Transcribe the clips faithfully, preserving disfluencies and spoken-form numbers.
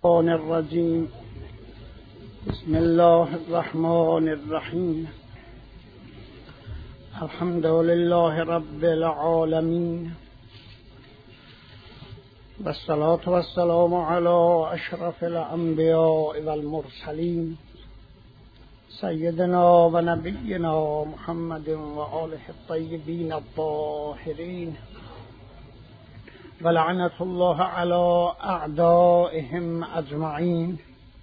الشیطان الرجیم. بسم الله الرحمن الرحیم. الحمد لله رب العالمین و الصلاة و السلام علی اشرف الانبیاء و المرسلین سیدنا و نبینا محمد و آله الطیبین الطاهرین و لعنت الله علی اعدائهم اجمعین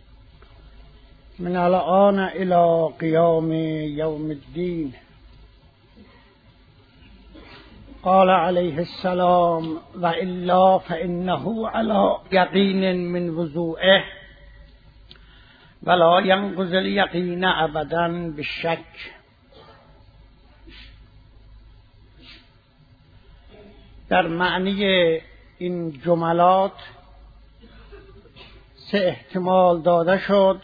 من الآن الی قیام یوم الدین. قال علیه السلام و الا فانه علی یقین من وضوعه ولا ینقض الیقین ابدا بالشک. در معنی این جملات سه احتمال داده شد.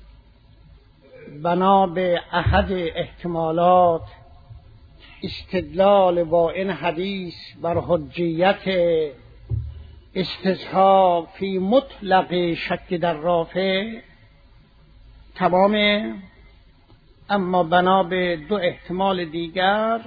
بنا به احد احتمالات استدلال با این حدیث بر حجیت استصحاب فی مطلق شک در رافع تمامه، اما بنا به دو احتمال دیگر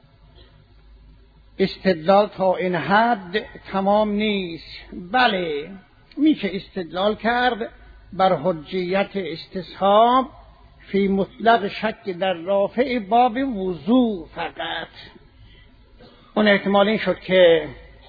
استدلال تا این حد تمام نیست. بله، میشه استدلال کرد بر حجیت استصحاب فی مطلق شک در رافع باب وضوع فقط. اون احتمال این شد که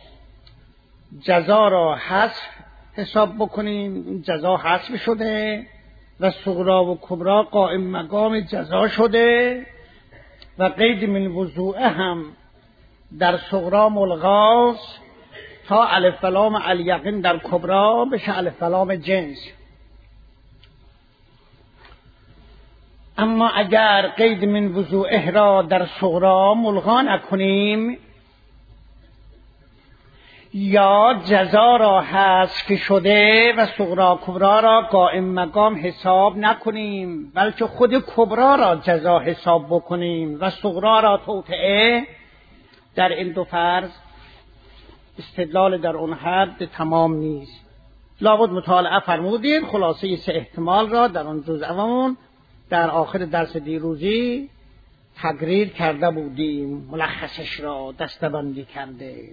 جزا را حذف حساب بکنیم، جزا حذف شده و صغرا و کبرا قائم مقام جزا شده و قید من وضوع هم در صغرا ملغاست تا الف لام الیقین در کبرا بشه الف لام جنس. اما اگر قید من وضوعه را در صغرا ملغا نکنیم یا جزا را حذف شده و صغرا کبرا را قائم مقام حساب نکنیم بلکه خود کبرا را جزا حساب بکنیم و صغرا را توطئه، در این دو فرض استدلال در اون حد تمام نیست. لابد مطالعه فرمودید خلاصه سه احتمال را در اون جزءمون در آخر درس دیروزی تقریر کرده بودیم، ملخصش را دسته‌بندی کرده.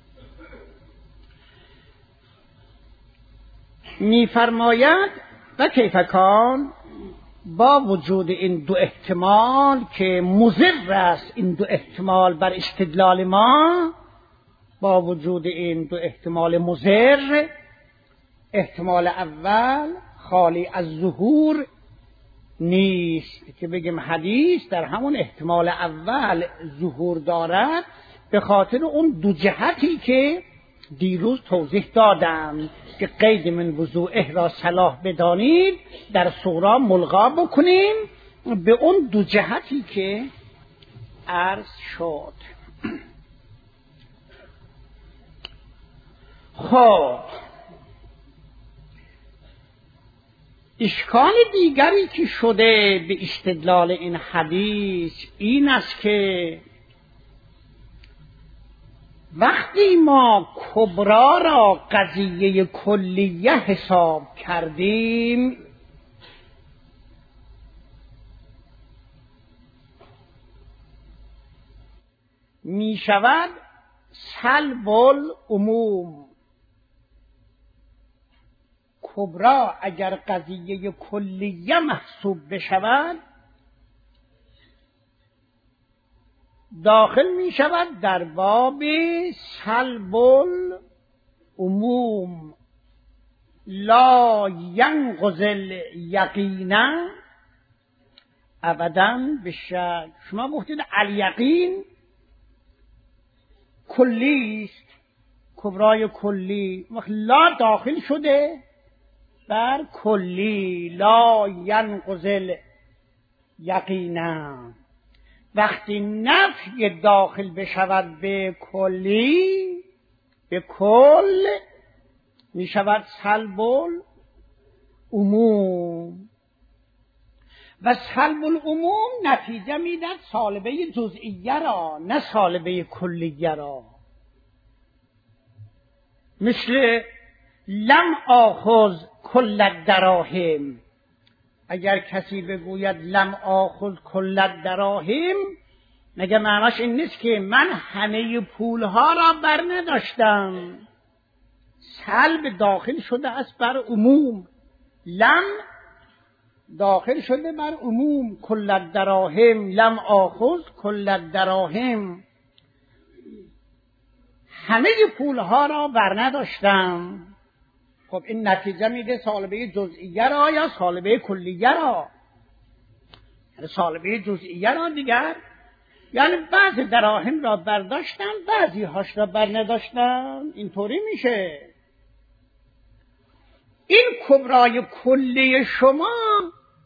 می‌فرماید و کیف کان، با وجود این دو احتمال که مضر است این دو احتمال بر استدلال ما، با وجود این دو احتمال مضر، احتمال اول خالی از ظهور نیست که بگیم حدیث در همون احتمال اول ظهور دارد، به خاطر اون دو جهتی که دیروز توضیح دادم که قید من وضوعه را صلاح بدانید در صغرا ملغا بکنیم به اون دو جهتی که عرض شد. خب اشکال دیگری که شده به استدلال این حدیث این است که وقتی ما کبرا را قضیه کلیه حساب کردیم می شود سلب العموم. کبرا اگر قضیه کلیه محسوب بشود داخل می شود در باب سلب العموم. لا ینقض الیقین ابدا بالشک. شما گفتید الیقین کلی است، کبرای کلی، وقت لا داخل شده بر کلی. لا ینقض الیقین، وقتی نفی داخل بشود به کلی، به کل، می شود سلب العموم و سلب العموم نتیجه میداد سالبه جزئیه را نه سالبه کلیه را. مثل لم آخذ کل الدراهم. اگر کسی بگوید لم آخذ کل الدراهم، مگه معناش این نیست که من همه پولها را بر نداشتم؟ سلب داخل شده است بر عموم، لم داخل شده بر عموم. کل الدراهم لم آخذ کل الدراهم، همه پولها را بر نداشتم. خب این نتیجه میده سالبه جزئیه را یا سالبه کلیه را؟ سالبه جزئیه را دیگر، یعنی بعضی دراهم را برداشتم بعضی هاش را بر نداشتم، اینطوری میشه. این کبرای کلی شما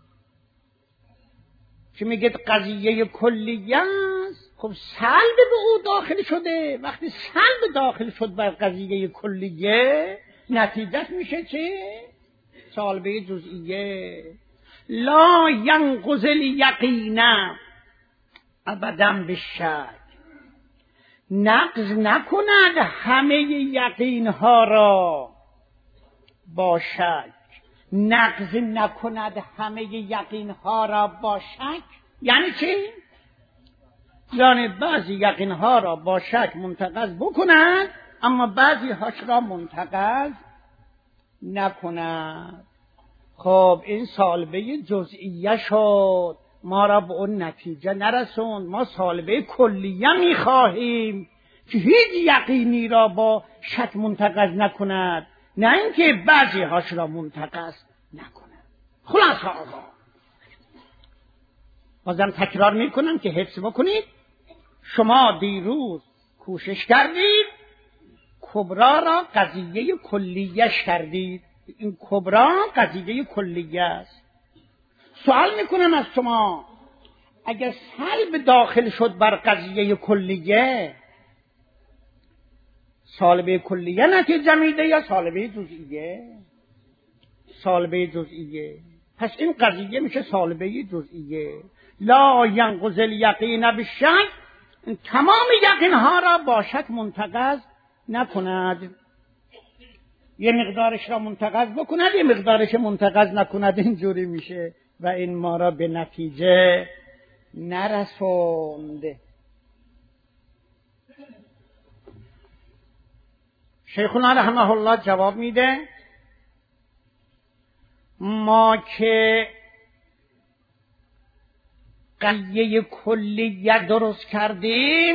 که میگید قضیه کلیه است، خب سلب به او داخل شده. وقتی سلب داخل شد بر قضیه کلیه، نتیجه میشه چه؟ سالبه جزئیه. لا ینقض الیقین ابدا بالشک، نقض نکند همه یقین ها را با شک. نقض نکند همه یقین ها را با شک یعنی چی؟ یعنی بعضی یقین ها را با شک منتقض بکند اما بعضی هاش را منتقض نکند. خب این سالبه جزئیه شد، ما را به اون نتیجه نرسوند. ما سالبه کلیه میخواهیم که هیچ یقینی را با شک منتقض نکند، نه اینکه بعضی هاش را منتقض نکند. خلاص آقا بازم تکرار میکنم که حفظ بکنید. شما دیروز کوشش کردید کبرا را قضیه کلیه‌اش کردید. این کبرا قضیه کلیه است. سوال میکنم از شما، اگر سلب داخل شد بر قضیه کلیه، سالبه کلیه نتیجه میده یا سالبه جزئیه؟ سالبه جزئیه. پس این قضیه میشه سالبه جزئیه. لا ینقض الیقین بالشک، تمام یقین ها را با شک منتقض نکند. یه مقدارش را منتقض بکند یه مقدارش منتقض نکند، اینجوری میشه و این ما را به نتیجه نرسوند. شیخنا رحمه الله جواب میده ما که قضیه کلیه درست کردیم،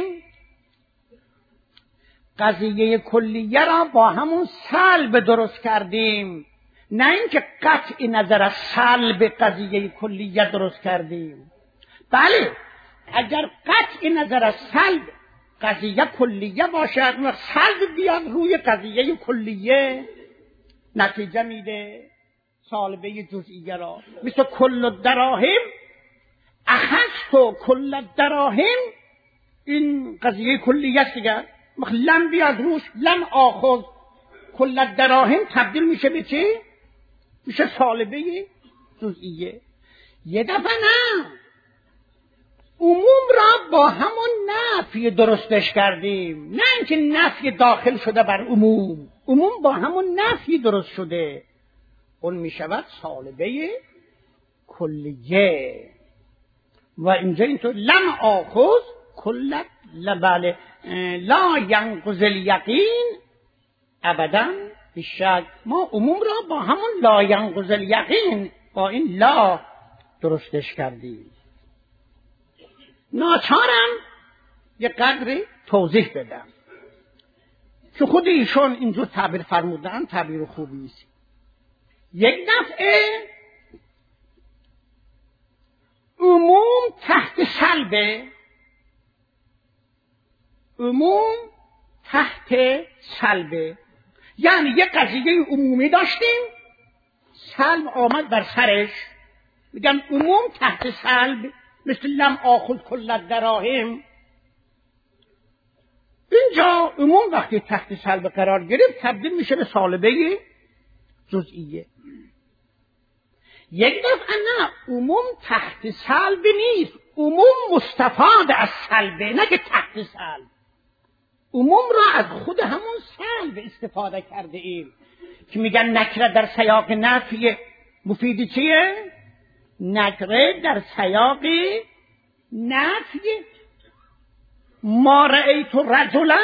قضیه کلیه را با همون سلب درست کردیم، نه اینکه قطع نظر از سلب قضیه کلیه درست کردیم. بله اگر قطع نظر از سلب قضیه کلیه باشد و سلب بیاد روی قضیه کلیه، نتیجه میده سالبه جزئیه را. مثل کل الدراهم اخذت کل الدراهم، این قضیه کلیه است دیگر. لم بیاد روش، لم آخذ کل الدراهم تبدیل میشه به چی؟ میشه سالبه جزئیه. یه دفعه نه، عموم را با همون نفی درستش کردیم، نه اینکه نفی داخل شده بر عموم، عموم با همون نفی درست شده، اون میشود سالبه کلیه. و اینجا اینطور لم آخذ کل بله لا ینقض الیقین ابدا بالشک، ما عموم را با همون لا ینقض الیقین با این لا درستش کردیم. ناچارم یه قدری توضیح بدم که خود ایشون اینجور تعبیر فرمودن، تعبیر خوبی است. یک دفعه عموم تحت سلبه، عموم تحت سلبه، یعنی یه قضیه عمومی داشتیم سلب آمد بر سرش، میگم عموم تحت سلب، مثل لم آخذ کل الدراهم. اینجا عموم وقتی تحت سلب قرار گرفت تبدیل میشه به سالبه جزئیه. یک دفعه نه، عموم تحت سلب نیست، عموم مستفاد از سلبه، نه که تحت سلب. عموم را از خود همون سلب استفاده کرده ایم. که میگن نکره در سیاق نفی مفید چیه؟ نکره در سیاق نفی. ما رأیت رجلا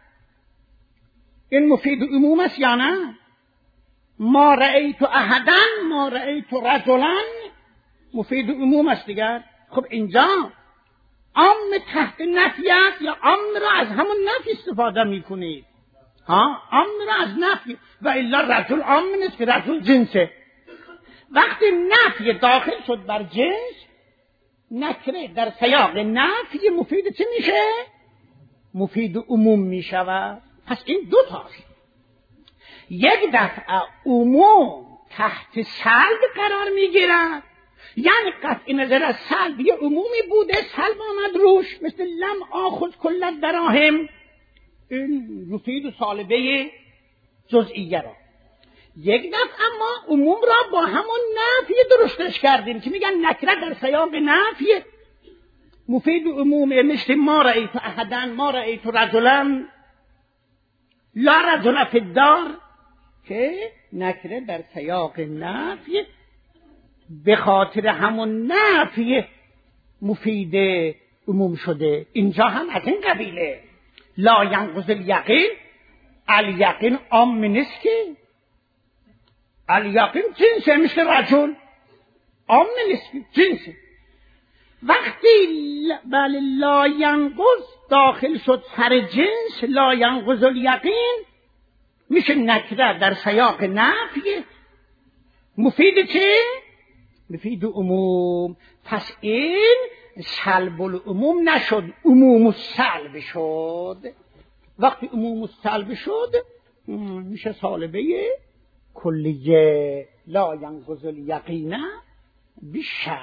این مفید عموم است یا نه؟ ما رأیت احدا ما رأیت رجلا مفید عموم است دیگر. خب اینجا عام تحت نفی است یا عام را از همون نفی استفاده میکنید؟ ها عام را از نفی، و الا رجل عام نیست که رجل جنسه. وقتی نفی داخل شد بر جنس، نکره در سیاق نفی مفید چه میشه؟ مفید عموم میشود. پس این دو تاست. یک دفعه عموم تحت سلب قرار میگیرد، یعنی قطع نظر از سلب یه عمومی بوده، سلب آمد روش، مثل لم آخذ کل الدراهم، این مفید و سالبه جزئیه را. یک دفعه ما عموم را با همون نفی درستش کردیم که میگن نکره در سیاق نفی مفید عموم، مثل ما رأیت احدا ما رأیت رجلا لا رجل فی الدار، که نکره در سیاق نفی به خاطر همون نفی مفید عموم شده. اینجا هم از این قبیله. لا ینقض الیقین، الیقین عام نیست که، الیقین جنسه، مثل رجل عام نیست که جنسه. وقتی بله لا ینقض داخل شد سر جنس، لا ینقض الیقین میشه نکره در سیاق نفی مفید چه؟ مفید عموم. پس این سلب العموم نشد، عموم السلب شد. وقتی عموم السلب شد میشه سالبه کلیه. لا ینقض الیقین بیشک.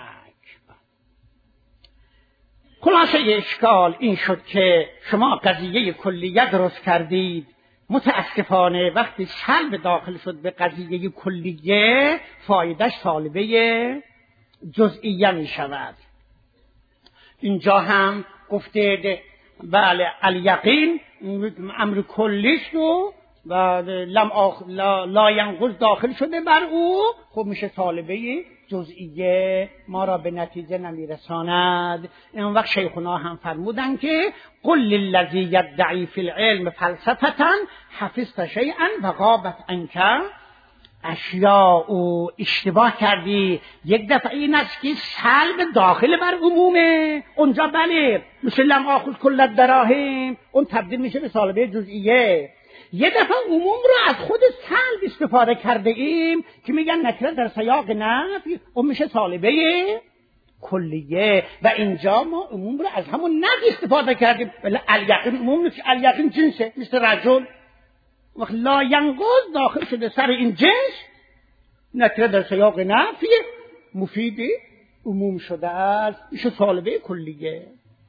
خلاصه اشکال این شد که شما قضیه کلیه درست کردید، متاسفانه وقتی سلب داخل شد به قضیه کلیه فایدهش سالبه جزئیه می شود. اینجا هم گفتید بله الیقین امر کلیش رو و لم آخ... لا... لا ینقض داخل شده بر او، خب میشه طالبه جزئیه، ما را به نتیجه نمیرساند. این وقت شیخونا هم فرمودن که قل للذی یدعی فی العلم فلسفتا حفظت شیئا و غابت عنک اشیاء. او اشتباه کردی. یک دفعه این است که سلب داخل بر عمومه، اونجا بله مثل لم آخذ کل الدراهم، اون تبدیل میشه به سالبه جزئیه. یه دفعه عموم رو از خود سلب استفاده کرده ایم که میگن نکره در سیاق نفی، اون میشه سالبه کلیه. و اینجا ما عموم رو از همون نفی استفاده کردیم، ولی الیقین عموم نیست، الیقین جنسه، مثل رجل. وقت لا ینقض داخل شده سر این جنس، نکره در سیاق نفی مفید عموم شده است، میشه سالبه کلیه.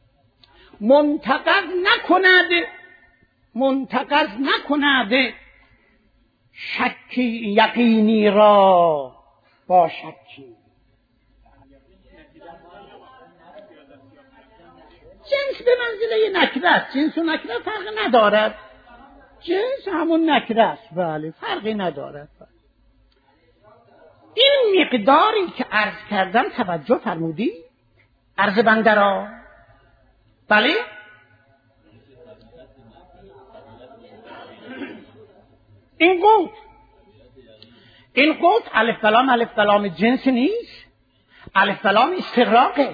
منتقض نکند منتقض نکند شکی یقینی را با شکی. جنس به منزله نکره است، جنس و نکره فرق ندارد، جنس همون نکره است، بله فرقی ندارد. این مقداری که عرض کردم توجه فرمودی؟ عرض بنده را بله این قوت این قوت الف بلام الف بلام جنس نیست، الف بلام استغراقه.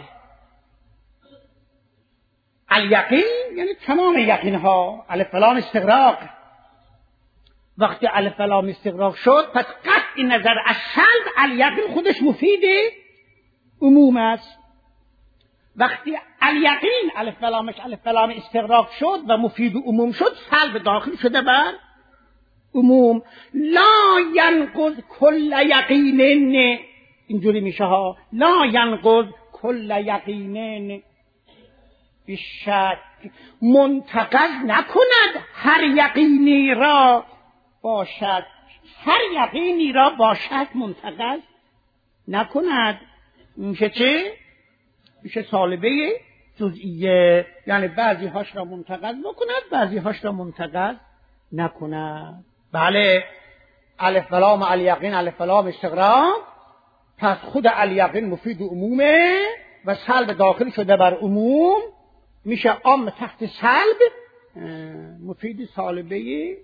الیقین یعنی تمام یقین ها، الف بلام استغراق. وقتی الف بلام استغراق شد پس قطع نظر از سلب الیقین خودش مفید عموم است. وقتی الیقین الف بلامش الف بلام استغراق شد و مفید عموم شد، سلب داخل شده بر عموم. لا ینقض کل یقینن، اینجوری میشه ها، لا ینقض کل یقینن بیشک. منتقض نکند هر یقینی را باشد، هر یقینی را باشد منتقض نکند. میشه چه؟ میشه سالبه جزئیه، یعنی بعضی هاش را منتقض بکند بعضی هاش را منتقض نکند. بله الف لام الیقین الف لام استغراق، پس خود الیقین مفید عمومه و سلب داخل شده بر عموم میشه عام تحت سلب مفید سالبه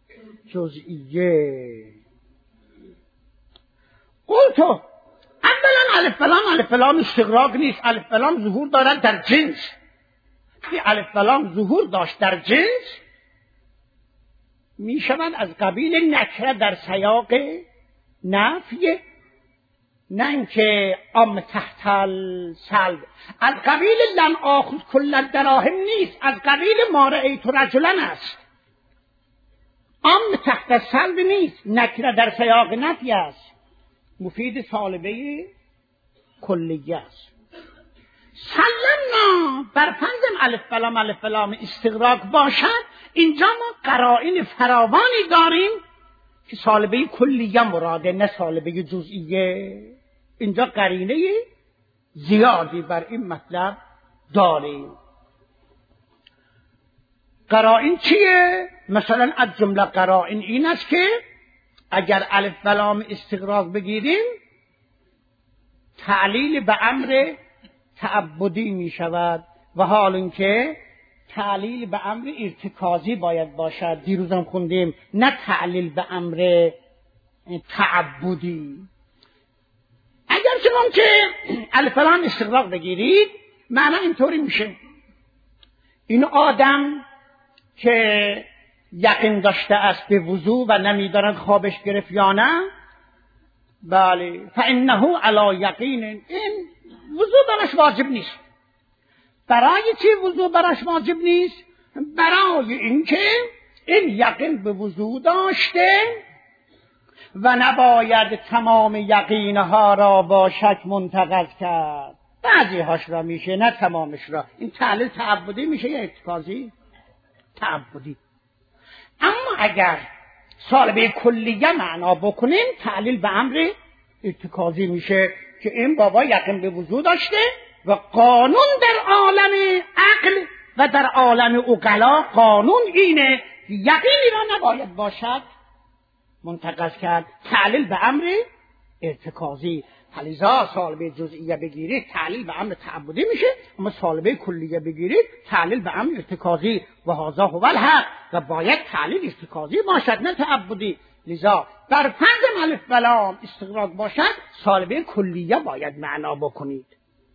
جزئیه. قلتو اولا الف لام الف لام استغراق نیست، الف لام ظهور دارد در جنس. این الف لام ظهور داشت در جنس میشوند از قبیل نکره در سیاق نفی، نه اینکه عام تحت السلب. از قبیل لن آخذ کل الدراهم نیست، از قبیل ما رأیت رجلا است. عام تحت السلب نیست، نکره در سیاق نفی است، مفید سالبه کلیه است. سلمنا بر فرض الف لام الف لام استغراق باشد، اینجا ما قرائن فراوانی داریم که سالبه کلیه مراده، نه سالبه جزئیه. اینجا قرینه زیادی بر این مطلب داریم. قرائن چیه؟ مثلا از جمله قرائن این است که اگر الف لام استغراق بگیریم تعلیل به امر تعبدی می شود و حال اینکه تعلیل به امر ارتکازی باید باشد. دیروز هم خوندیم، نه تعلیل به امر تعبدی. اگر شما که الف لام استغراق بگیرید معنی اینطوری میشه: این آدم که یقین داشته است به وضو و نمیداند خوابش گرفت یا نه، بله فانه علی یقین، این وضو براش واجب نیست. برای چی وضو براش واجب نیست؟ برای اینکه این یقین به وضو داشته و نباید تمام یقینها را با شک منتقض کرد. بعضی هاش را میشه، نه تمامش را. این تعلیل تعبدی میشه یا ارتکازی؟ تعبدی. اما اگر سالبه کلیه معنا بکنیم تعلیل به امر ارتکازی میشه که این بابا یقین به وضو داشته و قانون در عالم عقل و در عالم عقلا قانون اینه یقینی را نباید باشد منتقض کرد. تعلیل به امر ارتکازی. لذا سالبه جزئیه بگیرید تعلیل به امر تعبدی میشه، اما سالبه کلیه بگیرید تعلیل به امر ارتکازی و هذا هو الحق، و باید تعلیل ارتکازی باشد نه تعبدی. لذا بر فرض الف لام استغراق باشد سالبه کلیه باید معنا بکنید.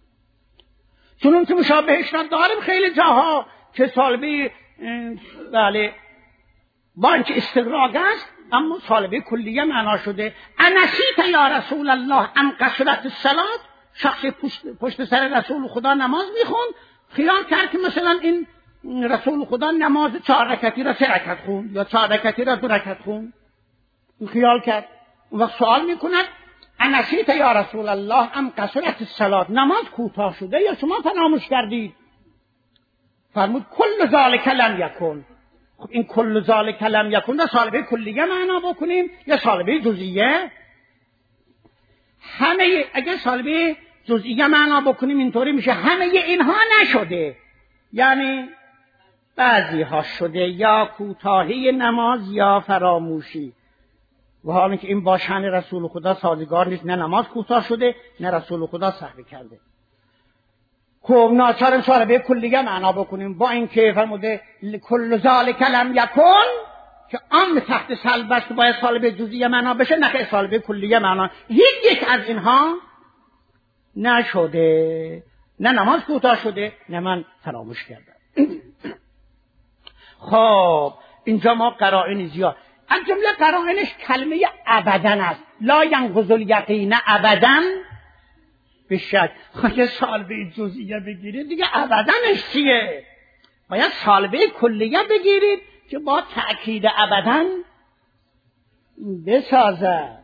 چون که مشابهش را داریم خیلی جاها که سالبه بله با اینکه استغراق است اما سالبه کلیه معنا شده. انسیت یا رسول الله ان قصرت الصلاه، شخص پشت, پشت سر رسول خدا نماز میخوند، خیال کرد که مثلا این رسول خدا نماز چهار رکعتی را سه رکعت خوند یا چهار رکعتی را دو رکعت خوند. خیال کرد. اون وقت سوال میکند انسیت یا رسول الله ام قصرت الصلاه، نماز کوتاه شده یا شما فراموش کردید؟ فرمود کل ذالک لم یکن. خب این کل ذالک لم یکن را سالبه کلیه معنا بکنیم یا سالبه جزئیه؟ همه اگر سالبه جزئیه معنا بکنیم اینطوری میشه همه اینها نشده، یعنی بعضی ها شده، یا کوتاهی نماز یا فراموشی. و حالا که این با شأن رسول خدا سازگار نیست، نه نماز کوتاه شده نه رسول خدا سهو کرده. خب ناچاریم سالبه کلیه معنا بکنیم، با اینکه فرموده کل ذالک لم یکن که عام تحت سلب است باید سالبه جزئیه معنا بشه، نه که سالبه کلیه معنا. هیچ یک از اینها نشده، نه نماز کوتاه شده نه من فراموش کردم. خب اینجا ما قرائن زیاد، از جمله قرائنش کلمه ابداً است. لا ینقض الیقین ابداً بشک. خواهی سالبه جزئیه بگیرید دیگه ابداًش چیه؟ باید سالبه کلیه بگیرید که با تأکید ابداً بسازد.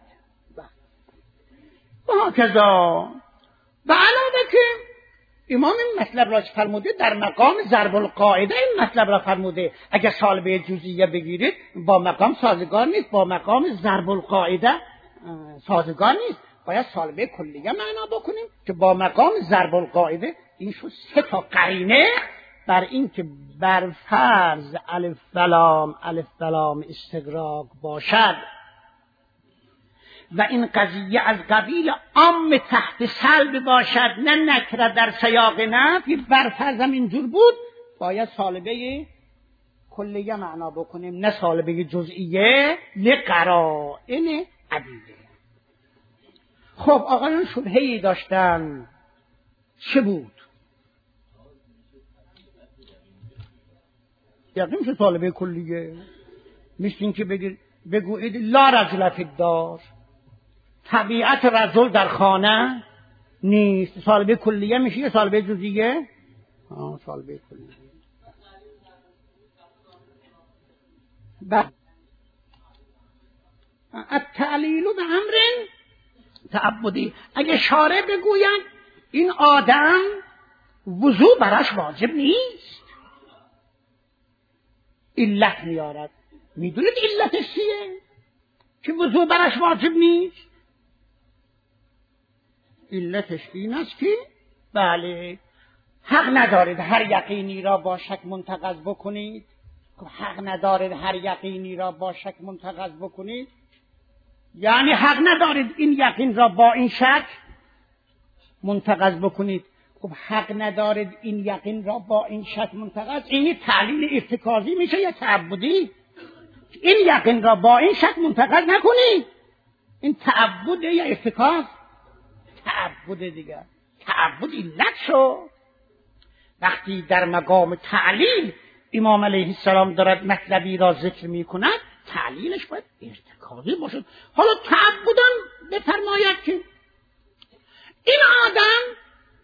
و هکذا به علاوه که امام این مطلب را فرموده در مقام ضرب القاعده، این مطلب را فرموده اگر سالبه جزئیه بگیرید با مقام سازگار نیست، با مقام ضرب القاعده سازگار نیست، باید سالبه کلیه معنا بکنیم که با مقام ضرب القاعده. این شد سه تا قرینه بر این که بر فرض الف لام الف لام استغراق باشد و این قضیه از قبیل عام تحت سلب باشد نه نکره در سیاق نفی، برفرضم اینجور بود باید سالبه کلیه معنا بکنیم نه سالبه جزئیه لقرائن عدیده. خب آقایان شبهه‌ای داشتن، چه بود؟ یقین چه طالبه کلیه؟ مثل این که بگید بگویید لا رجل فی الدار، طبیعت رجل در خانه نیست. طالبه کلیه میشه یا طالبه جزئیه؟ آه طالبه کلیه. بعد التعلیل به امر تعبدی، اگه شارع بگوید این آدم وضو برش واجب نیست، علت میارد. میدونید علتش چیه که وضو برش واجب نیست؟ علتش این است که بله حق ندارید هر یقینی را با شک منتقض بکنید. حق ندارید هر یقینی را با شک منتقض بکنید یعنی حق ندارید این یقین را با این شک منتقض بکنید. خب حق ندارید این یقین را با این شک منتقض، این تعلیل ارتکازی میشه یا تعبدی؟ این یقین را با این شک منتقض نکنید، این تعبد یا ارتکاز؟ تعبد دیگه. تعبد علت شد. وقتی در مقام تعلیل امام علیه السلام دارد مطلبی را ذکر می کند تعلیلش باید ارتکازی باشد. حالا تعبدان بفرماید که این آدم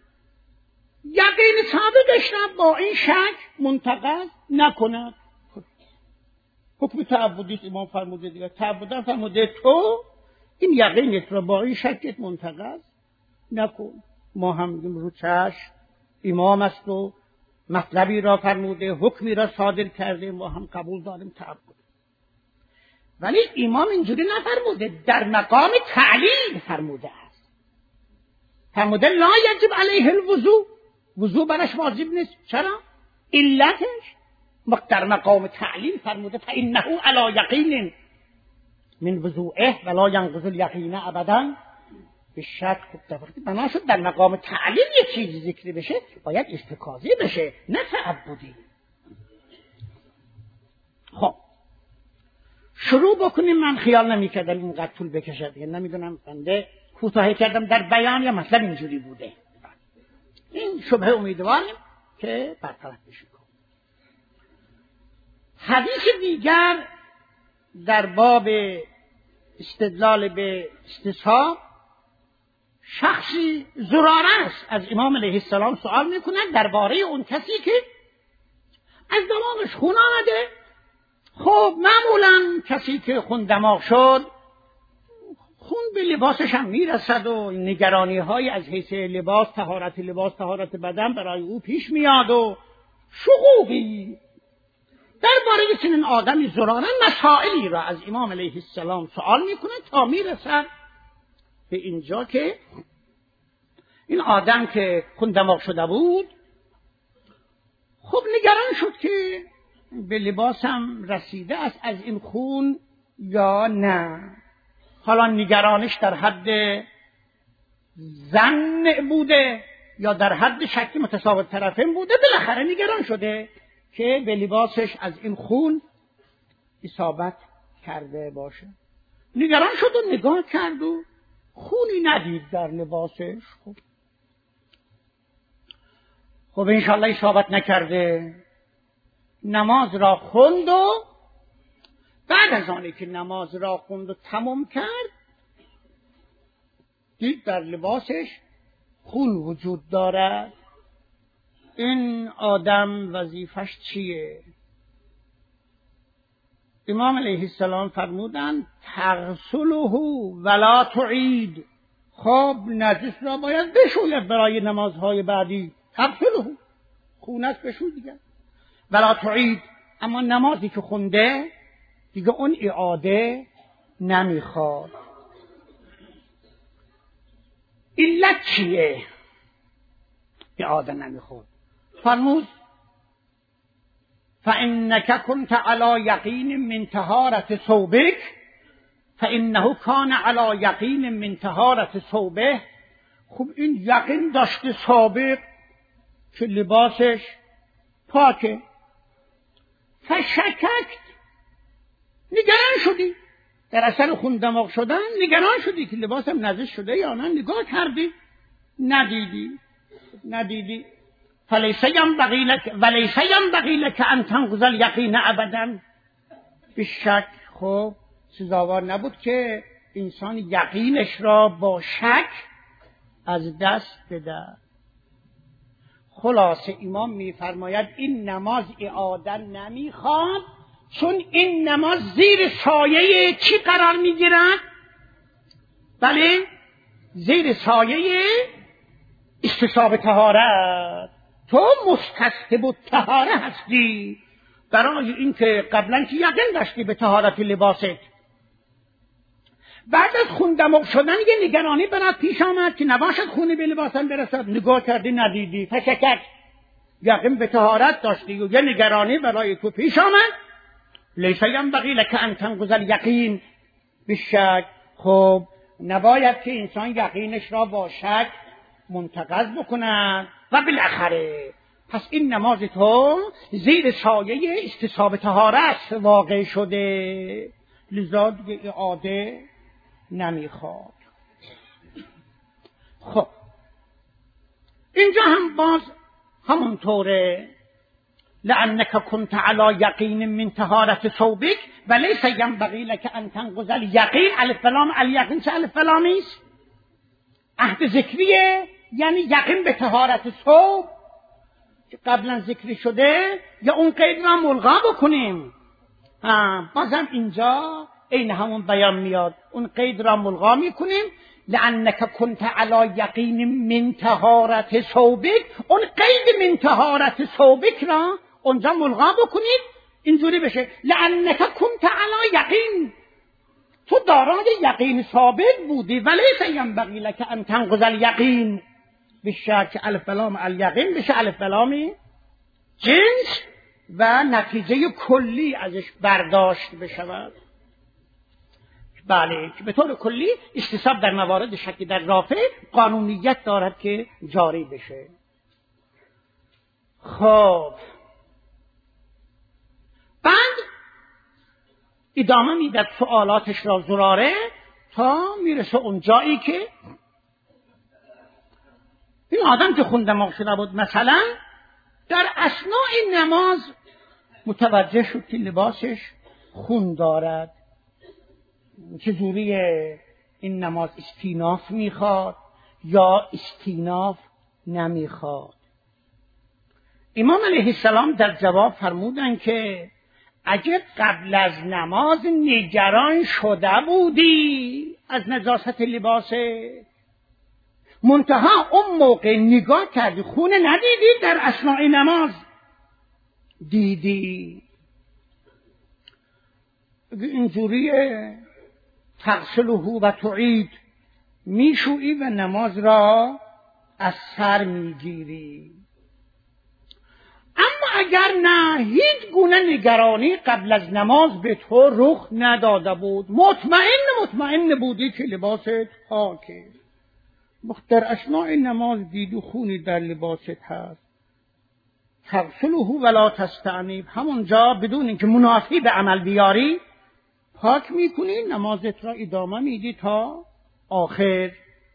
یقین ثابتش را با این شک منتقض نکند. حکم تعبدی امام فرموده دیگه. تعبدان فرموده تو این یقینت را با این شکت منتقض نکن. ما هم میگیم رو چشم امام است و مطلبی را فرموده، حکمی را صادر کرده، ما هم قبول داریم تعبد. ولی امام اینجوری نفرموده، در مقام تعلیل فرموده است. فرموده لا یجب علیه الوضو، وضو برش واجب نیست. چرا؟ علتش در مقام تعلیل فرموده فانه علی یقین من وضوئه ولا ینقض الیقین ابدا بالشک. خب بنا شد در مقام تعلیل یک چیزی ذکر بشه باید ارتکازی بشه نه تعبدی. خب شروع بکنیم. من خیال نمی کردم اینقدر طول بکشد، یعنی نمیدونم بنده کوتاهی کردم در بیان یا مطلب اینجوری بوده. این شبهه امیدواریم که برطرف بشه. حدیث دیگر در باب استدلال به استصحاب، شخصی زراره است از امام علیه السلام سوال میکند درباره اون کسی که از دماغش خون آمده. خب معمولا کسی که خون دماغ شد خون به لباسش هم میرسد و نگرانی های از حیث لباس، طهارت لباس، طهارت بدن برای او پیش میاد و شغوبی درباره چنین آدمی زراره مسائلی را از امام علیه السلام سوال میکنه تا میرسد به اینجا که این آدم که خون دماغ شده بود خب نگران شد که به لباسم رسیده است از این خون یا نه. حالا نگرانش در حد ظن بوده یا در حد شک متساوی طرفین بوده، بالاخره نگران شده که به لباسش از این خون اصابت کرده باشه. نگران شد و نگاه کرد و خونی ندید در لباسش. خب خب انشالله اصابت نکرده. نماز را خوند و بعد از آنی که نماز را خوند و تمام کرد دید در لباسش خون وجود دارد. این آدم وظیفش چیه؟ امام علیه السلام فرمودند تغسله ولا تعید. خب نجس را باید بشوید برای نمازهای بعدی. تغسله خونش بشوید دیگه. ولا تعید، اما نمازی که خونده دیگه اون اعاده نمیخواد. علت چیه اعاده نمیخواد؟ فرمود فانک کنت علی یقین من طهارت ثوبک فانه کان علی یقین من طهارت ثوبه. خب این یقین داشته سابق که لباسش پاکه. فشککت، نگران شدی، در اثر خون دماغ شدن نگران شدی که لباسم نجس شده یا نه، نگاه کردی ندیدی ندیدی فلیس ینبغی لک ولیس ینبغی لک ان تنقض الیقین ابدا. بالشک خب سزاوار نبود که انسان یقینش را با شک از دست بده. خلاصه امام میفرماید این نماز اعاده نمیخواد، چون این نماز زیر سایه چی قرار میگیرد؟ بله، زیر سایه استصحاب طهارت. تو مستصحب الطهاره هستی برای اینکه قبلا که یقین داشتی به طهارت لباست، بعد از خون دماغ شدن یه نگرانی برات پیش آمد که نباشد خونی به لباسم برسد، نگاه کردی ندیدی، فشکک، یقین به طهارت داشتی و یه نگرانی برای تو پیش آمد. لیس ینبغی لک ان تنقض الیقین بالشک. خب نباید که انسان یقینش را با شک منتقض بکنه. و بالاخره پس این نماز تو زیر سایه استصحاب طهارت واقع شده، لذا دیگه اعاده نمیخواد. خب اینجا هم باز همونطوره، لانک کنت علی یقین من طهارت ثوبک و لیس ینبغی لک ان تنقض الیقین. الف لام الیقین چه الف لامی است؟ عهد ذکریه، یعنی یقین به طهارت ثوب که قبلا ذکری شده، یا اون قید را ملغا بکنیم. بازم اینجا این همون بیان میاد، اون قید را ملغا میکنیم. لانک کنت علی یقین من طهارت ثوبک، اون قید من طهارت ثوبک را اونجا ملغا بکنید، اینجوری بشه لانک کنت علی یقین، تو دارای یقین ثابت بودی. ولیس ینبغی لک ان تنقض الیقین بالشک. الف لام الیقین بشه الف لام جنس و نتیجه کلی ازش برداشت بشود. بله، به طور کلی استصحاب در موارد شک در رافع قانونیت دارد که جاری بشه. خب بعد ادامه میداد سوالاتش را زراره تا میرسه اون جایی که این آدم که خون دماغ شده بود مثلا در اثناء نماز متوجه شد که لباسش خون دارد، چجوریه این نماز استیناف میخواد یا استیناف نمیخواد؟ امام علیه السلام در جواب فرمودن که اگه قبل از نماز نگران شده بودی از نجاست لباسه، منتها اون موقع نگاه کردی خون ندیدی، در اثناء نماز دیدی، اینجوریه تغسله و تعید، میشویی و نماز را از سر میگیری. اما اگر نه، هیچ گونه نگرانی قبل از نماز به تو رخ نداده بود، مطمئن مطمئن بودی که لباست پاکه، در اثناء نماز دید و خونی در لباست هست، تغسله ولا تستعنیب، همونجا بدون اینکه منافی به عمل بیاری پاک میکنی، نمازت را ادامه میدی تا آخر.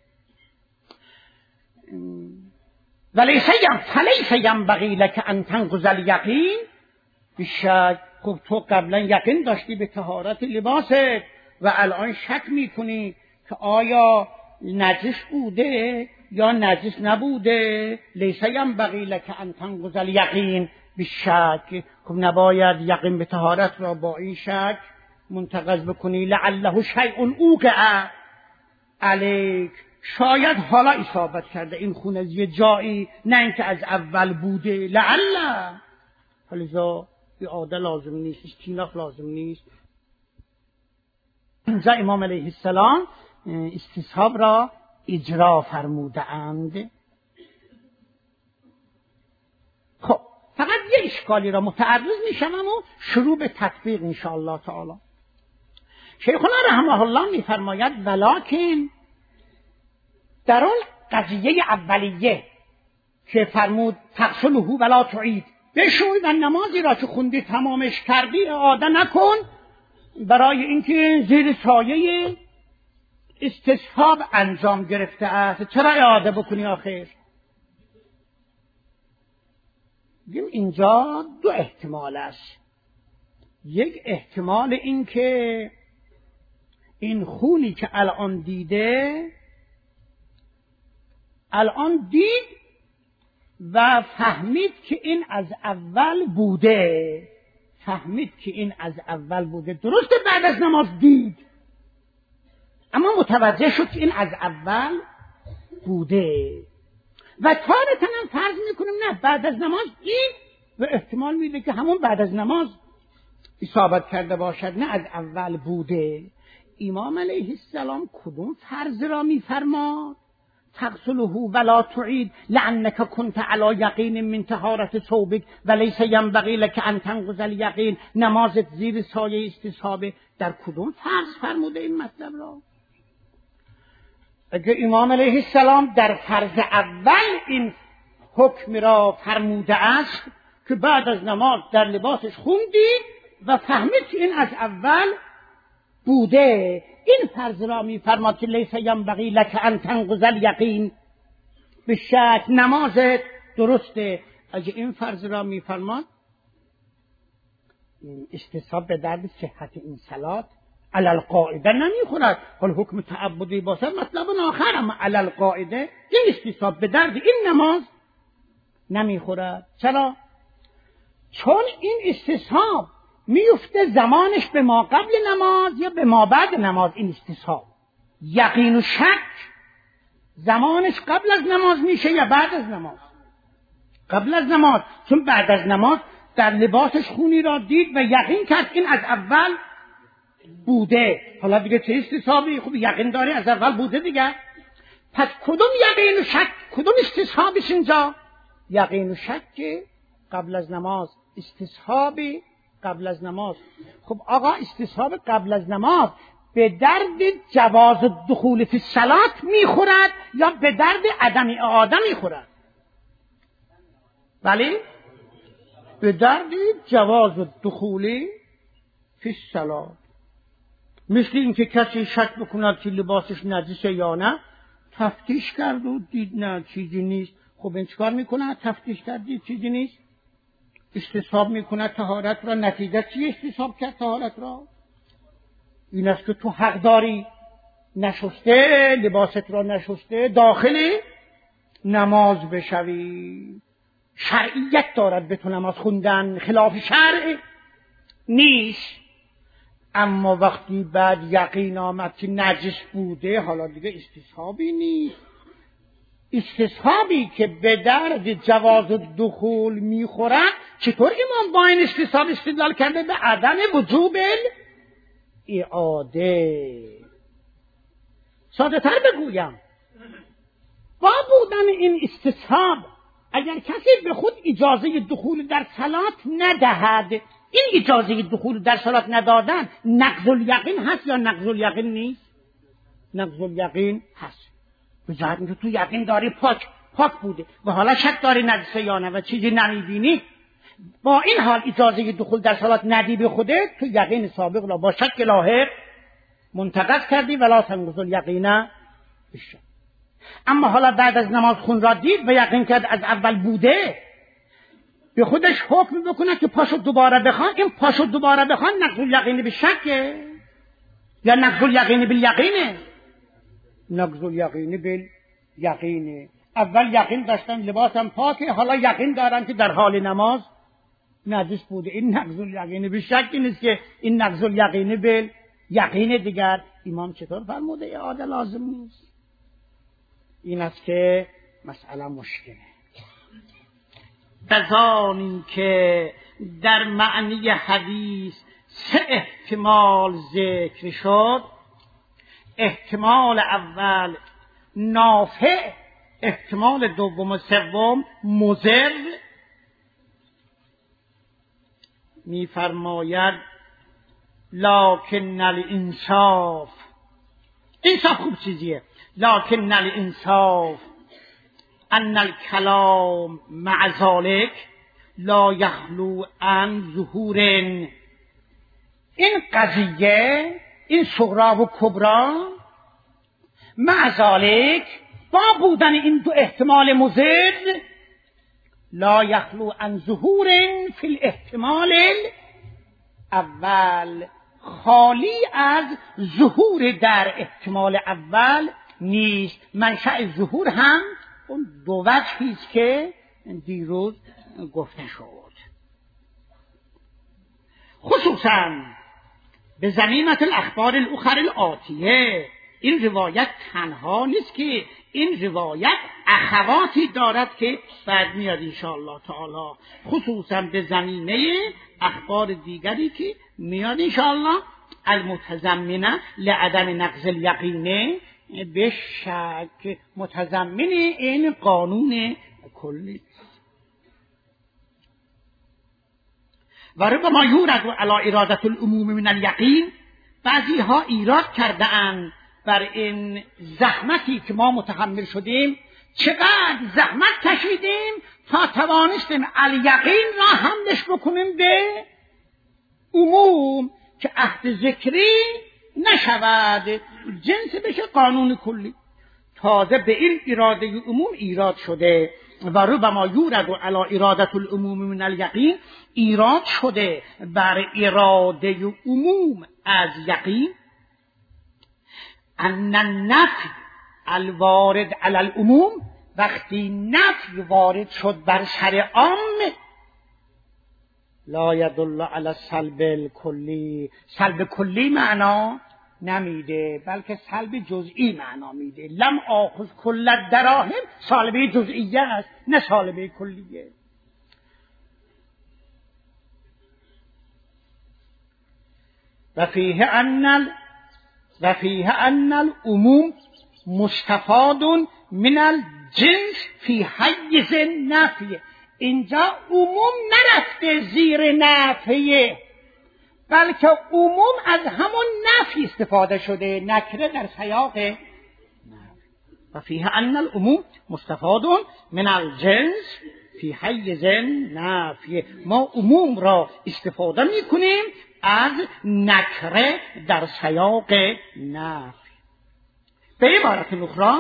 ولیس ینبغی لک ان تنقض الیقین بالشک. خب تو قبلا یقین داشتی به طهارت لباست و الان شک میکنی که آیا نجس بوده یا نجس نبوده. لیس ینبغی لک ان تنقض الیقین بالشک. خب نباید یقین به طهارت را با این شک منتقض بکنی. لعله شیء اوقع علیک، شاید حالا اصابت کرده این خون از یه جایی، نه اینکه از اول بوده. لعله، لذا اعاده لازم نیست، استیناف لازم نیست. اینجا امام علیه السلام استصحاب را اجرا فرموده اند. خب فقط یه اشکالی را متعرض میشم و شروع به تطبیق انشاءالله تعالی. شیخنا رحمه الله میفرماید ولکن در اون قضیه اولیه که فرمود تغسله ولا تعید، بشوی و نمازی را که خوندی تمامش کردی اعاده نکن، برای اینکه زیر سایه استصحاب انجام گرفته است. چرا اعاده بکنی آخر؟ اینجا دو احتمال است. یک احتمال این که این خونی که الان دیده الان دید و فهمید که این از اول بوده، فهمید که این از اول بوده. درسته بعد از نماز دید، اما متوجه شد که این از اول بوده و تارتن هم فرض میکنیم نه بعد از نماز دید و احتمال میده که همون بعد از نماز اصابت کرده باشد، نه از اول بوده. امام علیه السلام کدوم فرض را میفرماد؟ تغسله ولا تعید لانک کنت علی یقین من طهارت ثوبک وليس ينبغي لك ان تنقض الیقین. نمازت زیر سایه استصحابه. در کدوم فرض فرموده این مطلب را؟ اگر امام علیه السلام در فرض اول این حکم را فرموده است که بعد از نماز در لباسش خوندید و فهمید که این از اول بوده، این فرض را میفرماد که لیس ینبغی لک ان تنقض الیقین، به شک نمازت درسته. اگه این فرض را میفرماد این استصحاب به درد صحت این صلات علی القاعده نمیخورد. حال حکم تعبدی باشه مطلب آخر، اما علی القاعده این استصحاب به درد این نماز نمیخورد. چرا؟ چون این استصحاب میفته زمانش به ما قبل نماز یا به ما بعد نماز. این استصحاب یقین و شک زمانش قبل از نماز میشه یا بعد از نماز؟ قبل از نماز، چون بعد از نماز در لباسش خونی را دید و یقین کرد این از اول بوده. حالا دیگه چه استصحابی؟ خوب یقین داری از اول بوده دیگه. پس کدوم یقین و شک، کدوم استصحابش اینجا؟ یقین و شک قبل از نماز، استصحابی قبل از نماز. خب آقا استصحاب قبل از نماز به درد جواز الدخول فی الصلاة میخورد یا به درد عدم اعاده میخورد؟ بله به درد جواز الدخول فی الصلاة. مثل اینکه کسی شک بکند که لباسش نجسه یا نه، تفتیش کرد و دید نه چیزی نیست. خب این چکار میکنه؟ تفتیش کرد دید چیزی نیست، استصحاب میکنه طهارت را. نتیجه چی استصحاب کرد طهارت را؟ این است که تو حق داری نشسته، لباست را نشسته داخل نماز بشوی. شرعیت دارد به تو نماز خوندن، خلاف شرع نیست. اما وقتی بعد یقین آمد که نجس بوده، حالا دیگه استصحابی نیست. استصحابی که به درد جواز دخول میخورد، چطور امام با این استصحاب استدلال کرده به عدم وجوب اعاده؟ ساده تر بگویم، با بودن این استصحاب اگر کسی به خود اجازه دخول در صلات ندهد، این اجازه دخول در صلات ندادن نقض الیقین هست یا نقض الیقین نیست؟ نقض الیقین هست. بجهت اینکه تو یقین داری پاک پاک بوده و حالا شک داری نجسه یا نه و چیزی نمیبینی، با این حال اجازه دخول در صلات ندی به خودت، تو یقین سابق را با شک لاحق منتقض کردی ولا تنقض الیقین بشه. اما حالا بعد از نماز خون را دید و یقین کرد از اول بوده، به خودش حکم بکنه که پاشو دوباره بخوان. این پاشو دوباره بخوان نقض الیقین به شکه یا نقض الیقین بالیقینه؟ نقض الیقین بالیقینه. اول یقین داشتن لباسم پاکه، حالا یقین دارن که در حال نماز نجس بوده. این نقض الیقین به شک نیست که این نقض الیقین بالیقین. دیگر امام چطور فرموده اعاده لازم نیست؟ این است که مسئله مشکله. بزانی که در معنی حدیث سه احتمال ذکر شد. احتمال اول نافع، احتمال دوم و سوم مضر. می‌فرماید لکن الانصاف، انصاف خوب چیزیه، لکن الانصاف ان الکلام مع ذلك لا یخلو عن ظهور. این قضیه، این صغرا و کبرا، مع ذلك با بودن این دو احتمال مضر، لا یخلو عن ظهور فی الاحتمال اول، خالی از ظهور در احتمال اول نیست. منشأ ظهور هم اون دو وجهی است که دیروز گفته شد. خصوصا به ضمیمة الاخبار الاخر الآتیه، این روایت تنها نیست که این روایت اخواتی دارد که بعد میاد انشاءالله تعالی، خصوصا به زمینه اخبار دیگری که میاد انشاءالله، المتضمنه لعدم نقض الیقین، به شک متضمن این قانون کلی. و ربما یورد علی اراده العموم من الیقین، بعضی ها ایراد کرده اند بر این زحمتی که ما متحمل شدیم، چقدر زحمت کشیدیم تا توانستیم الیقین را حملش بکنیم به عموم که عهد ذکری نشود، جنس بشه قانون کلی. تازه به این اراده عموم ایراد شده. و ربما یورد علی اراده العموم من الیقین، ایراد شده بر اراده عموم از یقین، ان النفی الوارد علی العموم، وقتی نفی وارد شد بر سر عام، لا یدل علی السلب الکلی، سلب کلی معنا نمیده بلکه سلب جزئی معنا میده. لم آخذ کل الدراهم سالبه جزئیه است نه سالبه کلیه. و فیه ان و فیه ان العموم مستفاد من الجنس فی حیز نفی، اینجا عموم نرفته زیر نفیه بلکه عموم از همون نفی استفاده شده، نکره در سیاق نفی. و فیه ان العموم مستفاد من الجنس فی حیز نفی، ما عموم را استفاده میکنیم از نکره در سیاق نفی. به عبارت اخرى،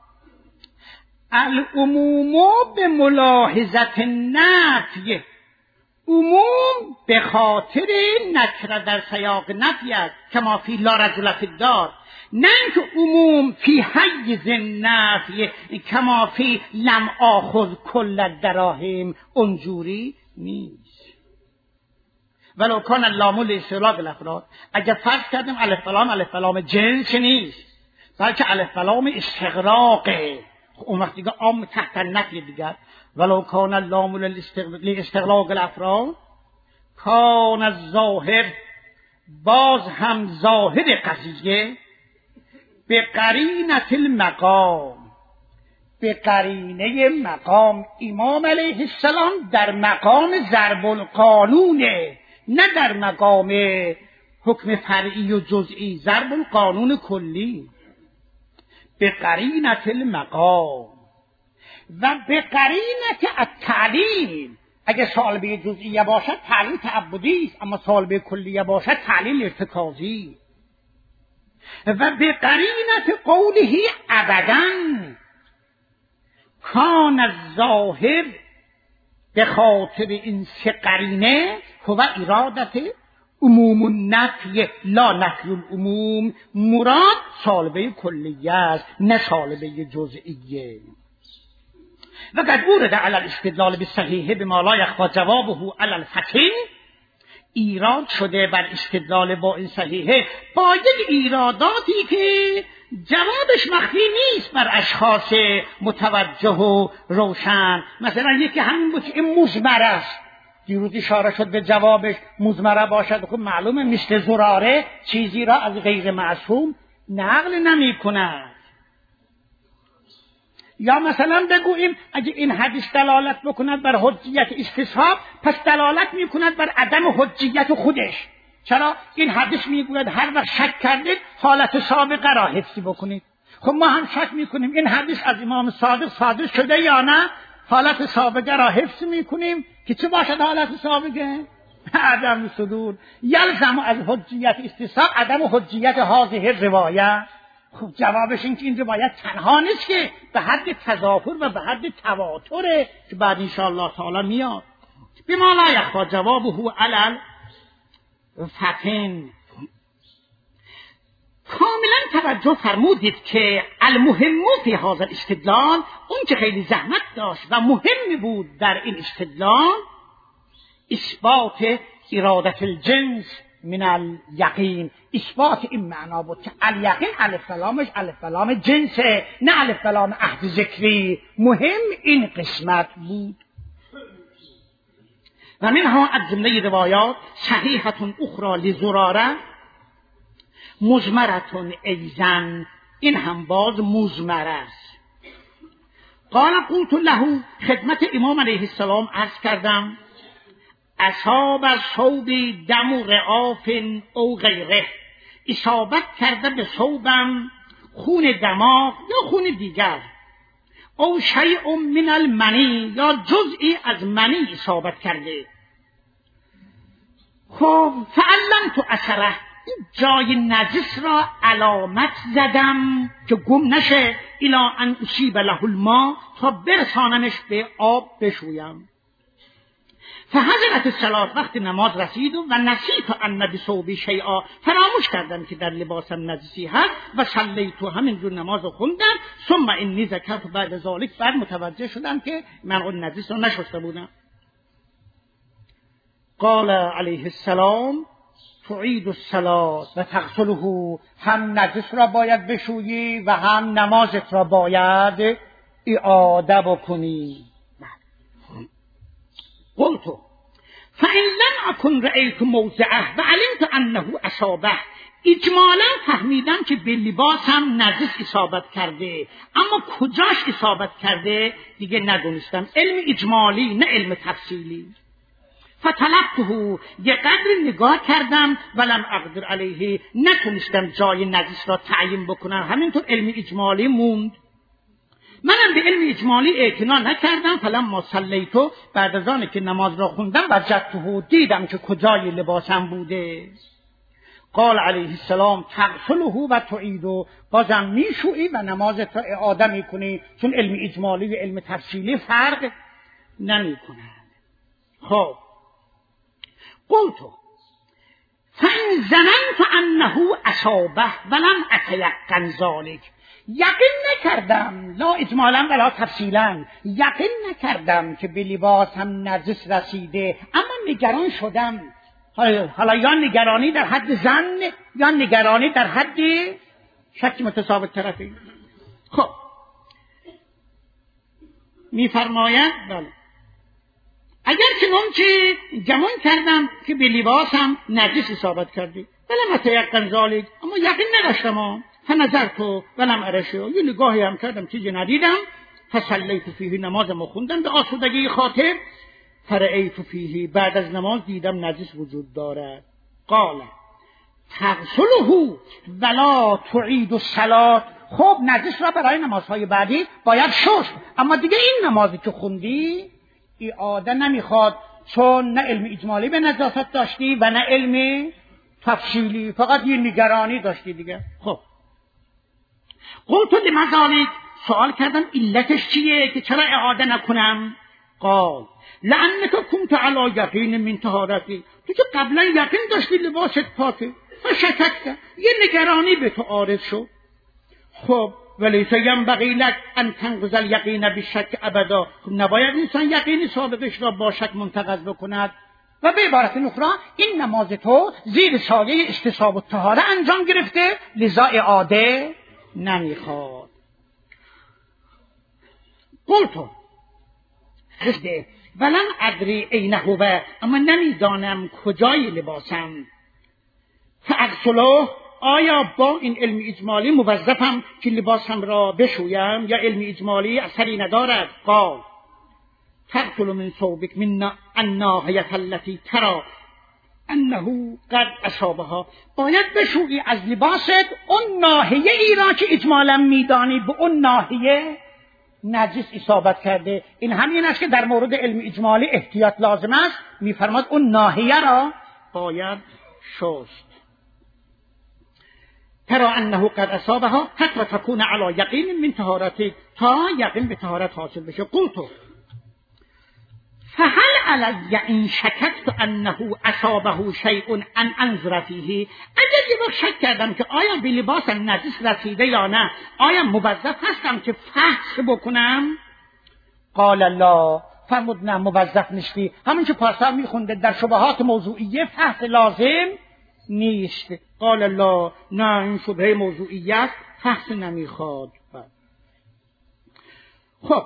العموم به ملاحظت نفی، عموم به خاطر نکره در سیاق نفی است، کما فی لا رجل فی الدار، نه اینکه عموم فی حیز نفی کما فی لم آخذ کل الدراهم، اونجوری نیست. ولو کان اللام لاستغراق الافراد، اگر فرض کردیم الف لام الف لام جنس نیست بلکه الف لام استغراقه، اون وقت دیگه عام تحت نفی دیگر. ولو کان اللام لاستغراق الافراد کان الظاهر، باز هم ظاهر قضیه به قرینه المقام، به قرینه مقام. امام علیه السلام در مقام ضرب القانونه، نه در مقام حکم فرعی و جزئی، ضرب القانون کلی. به قرینه المقام و به قرینه التعلیل، اگه سالبه جزئیه باشد تعلیل تعبدی است، اما سالبه کلیه باشد تعلیل ارتکازی. و به قرینه قوله ابدا کان الظاهر، به خاطر این سه قرینه هو ارادت عموم النفی لا نفی العموم، مراد سالبه کلیه است نه سالبه جزئیه. و قد ورد علی الاستدلال بالصحیح بما لا یخفی جوابه علی الفتح، ایراد شده بر استدلال با این صحیحه با یک ایراداتی که جوابش مخفی نیست بر اشخاص متوجه و روشن. مثلا یکی همین بود که این مضمر است، دیروز اشاره شد به جوابش مضمره باشد، خب معلومه مثل زراره چیزی را از غیر معصوم نقل نمی کند. یا مثلا بگوییم اگه این حدیث دلالت بکند بر حجیت استصحاب، پس دلالت می کند بر عدم حجیت خودش. چرا؟ این حدیث میگوید هر وقت شک کردید حالت سابقه را حفظ بکنید. خب ما هم شک میکنیم این حدیث از امام صادق صادر شده یا نه، حالت سابقه را حفظ میکنیم که چه باشد حالت سابقه؟ عدم صدور. یلزم از حجیت استثاب عدم حجیت هذه روایت. خب جوابش این که این روایت تنها نیست که به حد تضافر و به حد تواتره که بعد انشاءالله تعالی میاد. بما لا یخفی جوابه علل فتن. کاملا توجه فرمودید که المهم فی هذا الاستدلال، اون که خیلی زحمت داشت و مهم بود در این استدلال، اثبات ارادت الجنس من الیقین. اثبات این معنا بود که الیقین الف لامش الف لام جنسه، نه الف لام عهد ذکری. مهم این قسمت بود. و منها از جمله روایات صحیحة اخرى لزراره مزمرة ایزن، این هم باز مزمره است. قال قلت له، خدمت امام علیه السلام عرض کردم، اصاب صوب دم و رعاف او غیره، اصابت کرده به صوبم خون دماغ یا خون دیگر، او شیء من المنی یا جزئی از منی اصابت کرده. خب فعلمت اثره، جای نجس را علامت زدم که گم نشه، الی ان اصیب له الماء، تا برسانمش به آب بشویم. فحضرت الصلاة، وقت نماز رسید و نسیت ان بثوبی شیئا، فراموش کردم که در لباسم نجسی هست و صلیت، همینجور نماز خوندم. ثم انی ذکرت بعد ذلک، بعد متوجه شدم که من اون نجس رو نشسته بودم. قال علیه السلام تعید الصلاة و تغسله، هم نجس را باید بشویی و هم نمازت را باید اعاده بکنی. قلت فإن لم أكن رأيت موضعه و علمت انه اصابه، اجمالا فهمیدم که به لباسم نجس اصابت کرده، اما کجاش اصابت کرده دیگه ندونستم. علم اجمالی نه علم تفصیلی. فطلبته، یه قدر نگاه کردم ولم اقدر علیه، نتونستم جای نجس را تعیین بکنم، همینطور علم اجمالی موند. منم به علم اجمالی اعتنا نکردم. فلما صلیتو، بعد از آن که نماز را خوندم وجدته، دیدم که کجای لباسم بوده. قال علیه السلام تغسله و تعیدو، بازم میشویی و نمازت را اعاده میکنی، چون علم اجمالی و علم تفصیلی فرق نمیکنه. خب قلت فإن ظننت انه اصابه ولم اتیقن ذلک، یقین نکردم، لا اجمالا ولا تفصیلا، یقین نکردم که به لباسم نجس رسیده، اما نگران شدم. حالا یا نگرانی در حد ظن یا نگرانی در حد شک متساوی طرفی. خب میفرماید بله، اگر چنان که گمان کردم که به لباسم نجس اصابت کردی، ولم اتیقن ذلک، اما یقین نداشتم. فنظرت ولم ارشه، یه نگاهی هم کردم چیزی ندیدم. فصلیت فیه، نمازم خوندم به آسودگی خاطر. فرأیت فیه، بعد از نماز دیدم نجس وجود دارد. قال تغسله ولا تعید الصلاة، خب نجس را برای نمازهای بعدی باید شست، اما دیگه این نمازی که خوندی اعاده نمیخواد، چون نه علم اجمالی به نجاست داشتی و نه علم تفصیلی، فقط یه نگرانی داشتی دیگه. خب قلت لمذالک، سوال کردم علتش چیه که چرا اعاده نکنم؟ قال لانک کنت علی یقین من طهارتی، تو که قبلا یقین داشتی لباست پاکه، فشککت، یه نگرانی به تو عارض شد. خب ولیس ینبغی لک ان تنقض الیقین بالشک ابدا، نباید انسان یقین سابقش را با شک منتقض بکند. و به عبارت اخرى این نماز تو زیر سایه استصحاب الطهاره انجام گرفته، لذا اعاده نمیخواد. قلت خسته ولم ادری اینه هو، اما نمیدانم کجای لباسم. فاغسله، آیا با این علم اجمالی موظفم که لباسم را بشویم یا علم اجمالی اثری ندارد؟ قال تغسل من ثوبک من الناحیة التي ترى انه قد اصابها، باید بشویی از لباست اون ناحیه ای را که اجمالا میدانی به اون ناحیه نجس اصابت کرده. این همین است که در مورد علم اجمالی احتیاط لازم است، میفرماد اون ناحیه را باید شست. ترى انه قد اصابها حتی تكون على یقین من طهارته، تا یقین به طهارت حاصل بشه. قلت فهل علی ان شککت انه اصابه شیء ان انظر فیه، اگر یه وقت شک کردم که آیا به لباس نجس رسیده یا نه، آیا موظف هستم که فحص بکنم؟ قال لا، فرمود نه موظف نیستی. همون که پارسال میخونده در شبهات موضوعیه فحص لازم نیست. قال لا، نه این شبهه موضوعیت فحص نمیخواد. خب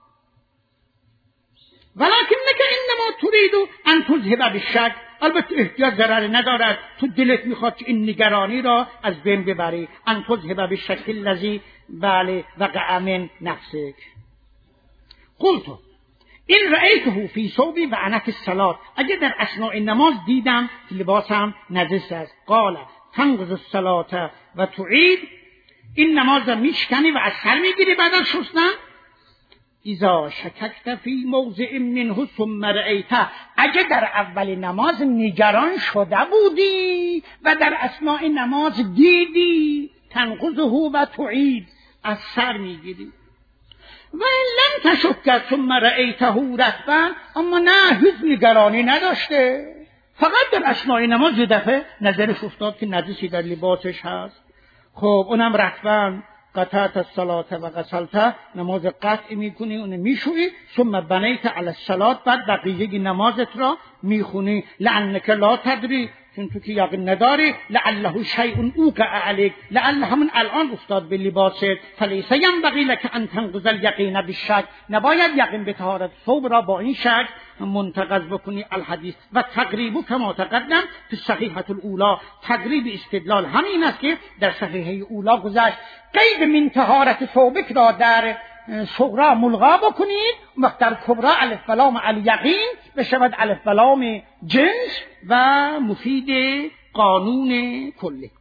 ولكنك انما تريد ان تذهب بالشك، البته احتیاط ضرر ندارد، تو دلت میخواد که این نگرانی را از بین ببری. ان تذهب بالشك الذي بله وقع من نفسك. قلت این رأیته فی ثوبی و انا فی الصلاة، اگر در اثناء نماز دیدم که لباسم نجس است. قال تنقض الصلاة و تعید، این نماز را میشکنی و از سر میگیری بعد از شستن؟ اذا شککت فی موضع منه ثم رأیته، اگه در اول نماز نگران شده بودی و در اثناء نماز دیدی، تنقضه و تعید، از سر میگیری. و این لم تشکت ثم رأیته رطبا، اما نه هیچ نگرانی نداشته، فقط در اثناء نماز یه دفعه نظرش افتاد که نجسی در لباسش هست. خب اونم رطبا قطعت الصلاة و غسلت، نماز قطع میکنی، اون میشویی، ثم بنیت علی الصلاة، بعد بقیه نمازت را میخونی. لعنک لا تدری، چون تو که یقین نداری، لعله شیء اوقع علیک، لعل همون الان افتاد به لباست. فلیس ینبغی لک ان تنقض الیقین بالشک، نباید یقین به طهارت ثوب را با این شک منتقض بکنی. الحدیث و تقریب کما تقدم فی الصحیحة الاولی، تقریب استدلال همین است که در صحیحه اولا گذشت. قید من طهارت ثوبک را در صغرا ملغا بکنید، وقت در کبرا الف بلام الیقین بشود الف بلام جنس و مفید قانون کلی.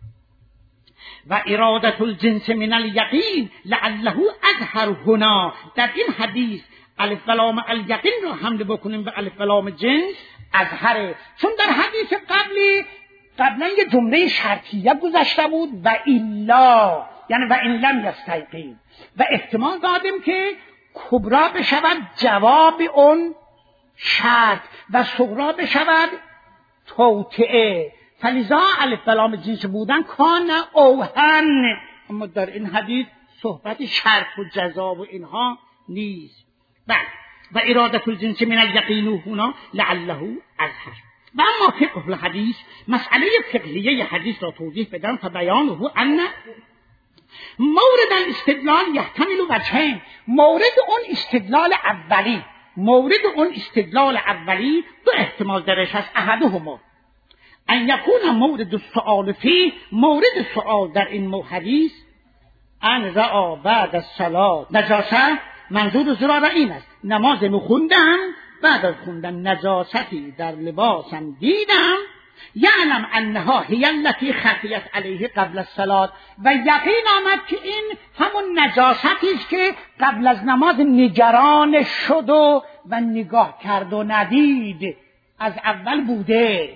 و اراده الجنس من الیقین لعله اظهر هنا، در این حدیث الف بلام الیقین را حمل بکنیم به الف بلام جنس اظهره، چون در حدیث قبلی قبلا یه جمله شرطیه گذشته بود و الا، یعنی و این لم یستیقن، و احتمال دادیم که کبرا بشود جواب اون شرط و صغرا بشود توطئه، فلذا الف بلام جنس بودن کان اوهن. اما در این حدیث صحبت شرط و جزا و اینها نیست. بعد و اراده الجنس من الیقین هنا لعله اظهر. و اما فقه الحدیث، مسئله فقهیه حدیث را توضیح بدم. فبیانه ان مورد الاستدلال یحتمل وجهین، مورد اون استدلال اولی مورد اون استدلال اولی دو احتمال درش هست. احدهما ان یکون مورد السؤال فی، مورد سؤال در این حدیث ان رأى بعد الصلاة نجاسه، منظور زرا این است نماز میخوندم، بعد از خوندن نجاستی در لباسم دیدم، یعلم انها هی التي خفیت علیه قبل الصلاة، و یقین آمد که این همون نجاستی است که قبل از نماز نگران شد و و نگاه کرد و ندید، از اول بوده.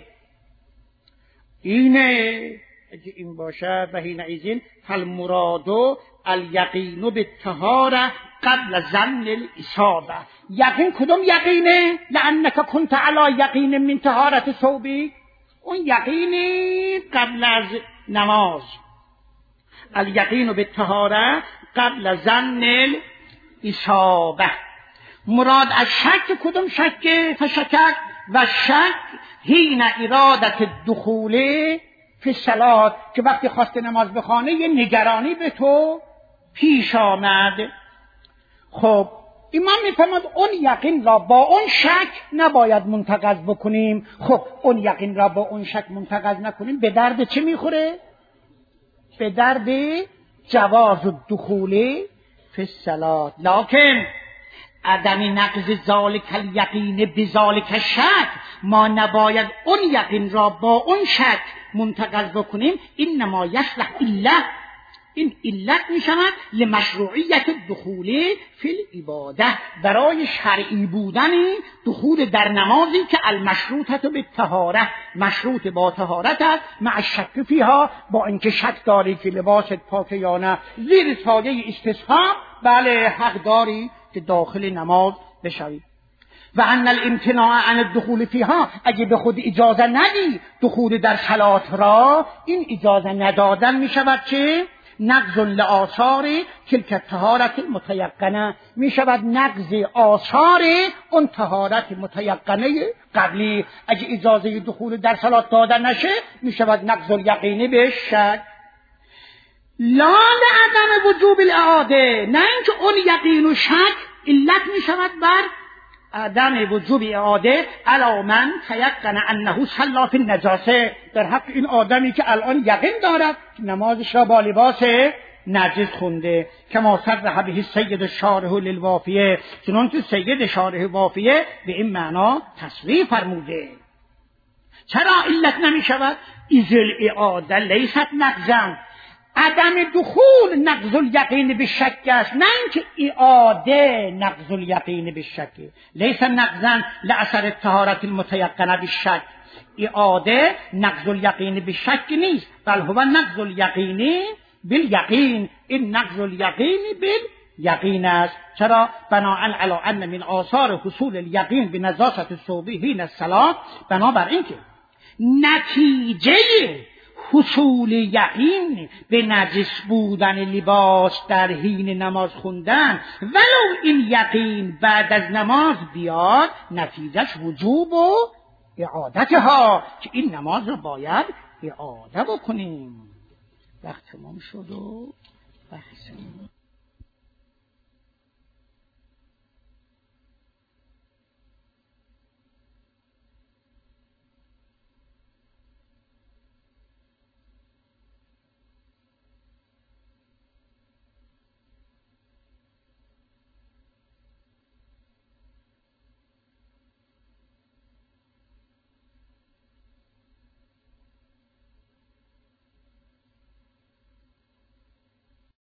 اینه اگه این باشه و حینئذ فالمراد الیقین بالطهارة قبل ظن الاصابه. یقین کدوم یقینه؟ لانک کنت علی یقین من طهارت ثوبی، اون یقینی قبل از نماز. الیقین بالطهارة قبل ظن الاصابه. مراد از شک کدوم شک؟ فشکک و شک حین ارادت الدخول فی الصلاة، که وقتی خواست نماز بخوانه یه نگرانی به تو پیش آمد. خب امام میفرماد اون یقین را با اون شک نباید منتقض بکنیم. خب اون یقین را با اون شک منتقض نکنیم، به درد چه میخوره؟ به درد جواز الدخول فی الصلاة. لکن عدم نقض ذالک الیقین بذالک الشک ما نباید اون یقین را با اون شک منتقض بکنیم. اینما یصلح الا، این علت می شود لمشروعیت دخول فی العباده، برای شرعی بودن دخول در نمازی که المشروطه به طهاره، مشروط با طهارت است، مع الشک فیها، با اینکه شک داری که لباست پاک یا نه، زیر سایه استثهام بله حق داری که داخل نماز بشوی. و ان الامتناع عن الدخول فیها، اگه به خود اجازه ندی دخول در صلات را، این اجازه ندادن می شود که نقض لآثار تلک الطهارت المتیقنه، می شود نقض آثار اون طهارت متیقنه قبلی. اگه اجازه دخول در صلات داده نشه می شود نقض الیقینی به شک. لا لعدم وجوب الاعاده، نه اینکه اون یقین و شک علت می شود بر عدم وجوب اعاده علی من تیقن انه صلی فی النجاسه، در حق این آدمی که الان یقین دارد نمازش را با لباس نجس خونده. کما صرح به سید الشارح للوافیه، چنانکه سید شارح وافیه به این معنا تصریح فرموده. چرا علت نمی شود؟ اذ الاعاده لیست نقضا، عدم دخول نقض الیقین به شک است، نه اینکه اعاده نقض الیقین به شک. لیس نقضا لاثر الطهارت المتیقنه بالشک، اعاده نقض الیقین به شک نیست، بل هو نقض الیقین بالیقین، این نقض الیقین بالیقین است. چرا؟ بناء علی ان من آثار حصول الیقین بنجاست الثوب حین الصلاه، بنابر اینکه نتیجه حصول یقین به نجس بودن لباس در حین نماز خوندن، ولو این یقین بعد از نماز بیاد، نتیجهش وجوب و اعادتها، که این نماز رو باید اعاده بکنیم. وقت تمام شد و بحث